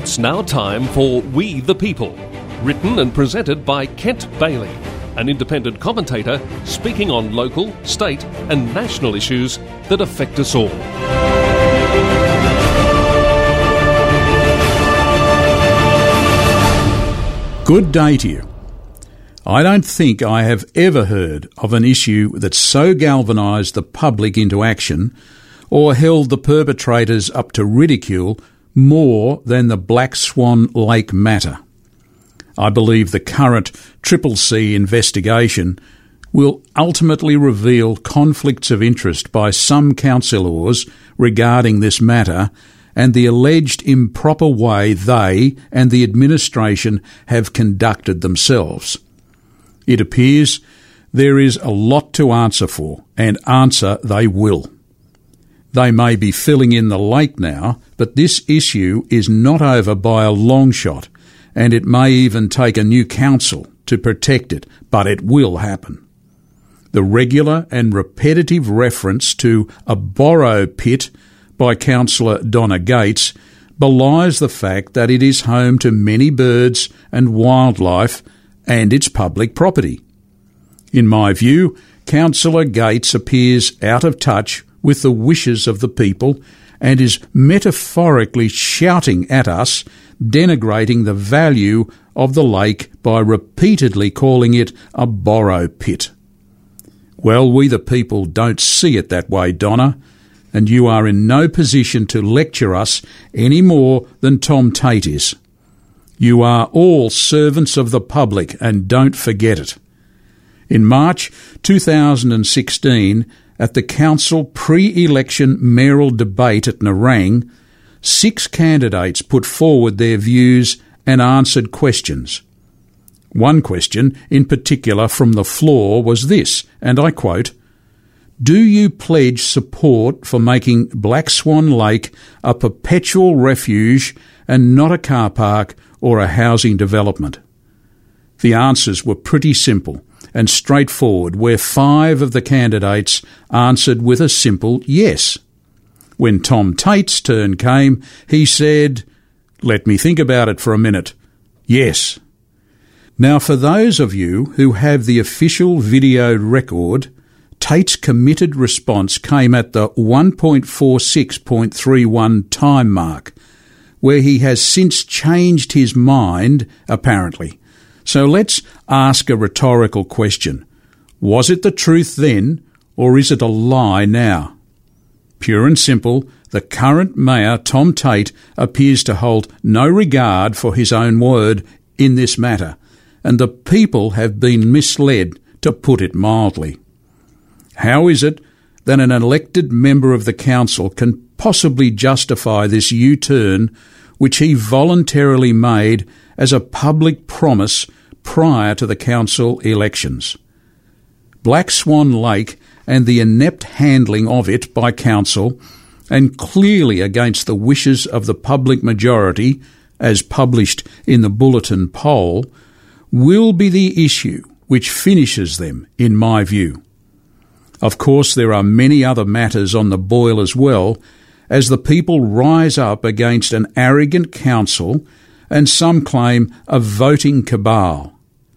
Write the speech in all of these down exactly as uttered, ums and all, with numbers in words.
It's now time for We the People, written and presented by Kent Bailey, an independent commentator speaking on local, state and national issues that affect us all. Good day to you. I don't think I have ever heard of an issue that so galvanised the public into action or held the perpetrators up to ridicule more than the Black Swan Lake matter. I believe the current Triple C investigation will ultimately reveal conflicts of interest by some councillors regarding this matter and the alleged improper way they and the administration have conducted themselves. It appears there is a lot to answer for, and answer they will. They may be filling in the lake now, but this issue is not over by a long shot, and it may even take a new council to protect it, but it will happen. The regular and repetitive reference to a borrow pit by Councillor Donna Gates belies the fact that it is home to many birds and wildlife and it's public property. In my view, Councillor Gates appears out of touch with the wishes of the people and is metaphorically shouting at us, denigrating the value of the lake by repeatedly calling it a borrow pit. Well, we the people don't see it that way, Donna, and you are in no position to lecture us any more than Tom Tate is. You are all servants of the public, and don't forget it. In March two thousand sixteen, at the council pre-election mayoral debate at Nerang, six candidates put forward their views and answered questions. One question in particular from the floor was this, and I quote, "Do you pledge support for making Black Swan Lake a perpetual refuge and not a car park or a housing development?" The answers were pretty simple and straightforward, where five of the candidates answered with a simple yes. When Tom Tate's turn came, he said, "Let me think about it for a minute. Yes." Now, for those of you who have the official video record, Tate's committed response came at the one point four six point three one time mark, where he has since changed his mind, apparently. So let's ask a rhetorical question. Was it the truth then, or is it a lie now? Pure and simple, the current mayor, Tom Tate, appears to hold no regard for his own word in this matter, and the people have been misled, to put it mildly. How is it that an elected member of the council can possibly justify this U-turn which he voluntarily made as a public promise prior to the council elections? Black Swan Lake and the inept handling of it by council, and clearly against the wishes of the public majority, as published in the Bulletin poll, will be the issue which finishes them, in my view. Of course, there are many other matters on the boil as well, as the people rise up against an arrogant council and some claim a voting cabal.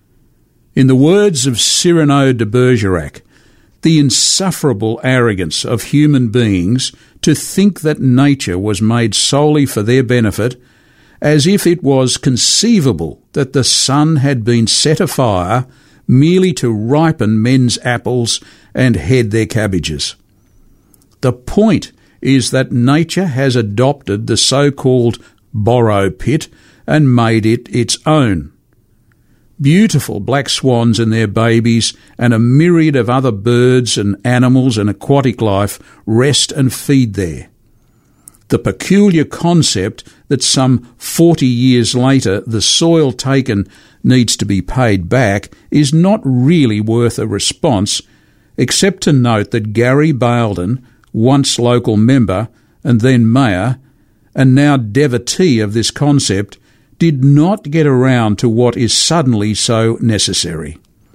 In the words of Cyrano de Bergerac, the insufferable arrogance of human beings to think that nature was made solely for their benefit, as if it was conceivable that the sun had been set afire merely to ripen men's apples and head their cabbages. The point is that nature has adopted the so-called borrow pit and made it its own. Beautiful black swans and their babies and a myriad of other birds and animals and aquatic life rest and feed there. The peculiar concept that some forty years later the soil taken needs to be paid back is not really worth a response, except to note that Gary Baildon, once local member and then mayor, and now devotee of this concept, did not get around to what is suddenly so necessary.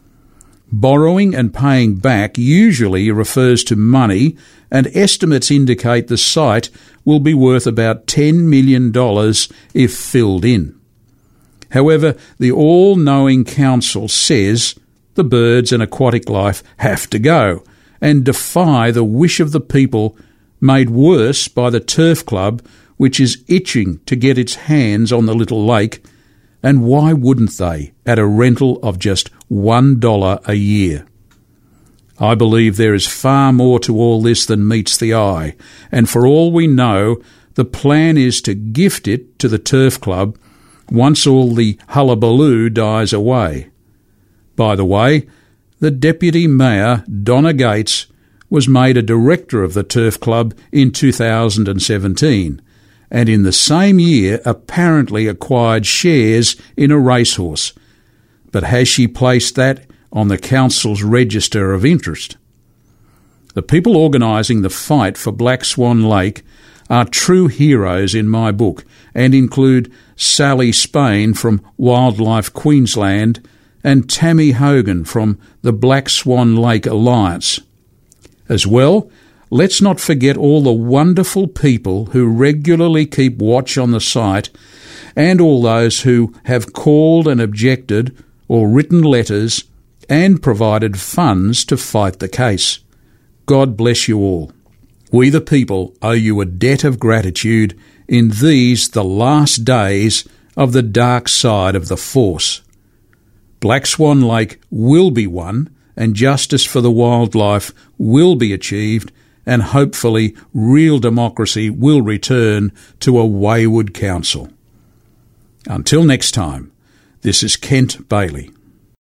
Borrowing and paying back usually refers to money, and estimates indicate the site will be worth about ten million dollars if filled in. However, the all-knowing council says the birds and aquatic life have to go and defy the wish of the people, made worse by the Turf Club, which is itching to get its hands on the little lake. And why wouldn't they, at a rental of just one dollar a year? I believe there is far more to all this than meets the eye, and for all we know, the plan is to gift it to the Turf Club once all the hullabaloo dies away. By the way, the Deputy Mayor, Donna Gates, was made a director of the Turf Club in two thousand seventeen, and in the same year apparently acquired shares in a racehorse. But has she placed that on the council's register of interest? The people organising the fight for Black Swan Lake are true heroes in my book and include Sally Spain from Wildlife Queensland and Tammy Hogan from the Black Swan Lake Alliance. As well, let's not forget all the wonderful people who regularly keep watch on the site and all those who have called and objected or written letters and provided funds to fight the case. God bless you all. We the people owe you a debt of gratitude in these the last days of the dark side of the Force. Black Swan Lake will be won, and justice for the wildlife will be achieved, and hopefully real democracy will return to a wayward council. Until next time, this is Kent Bailey.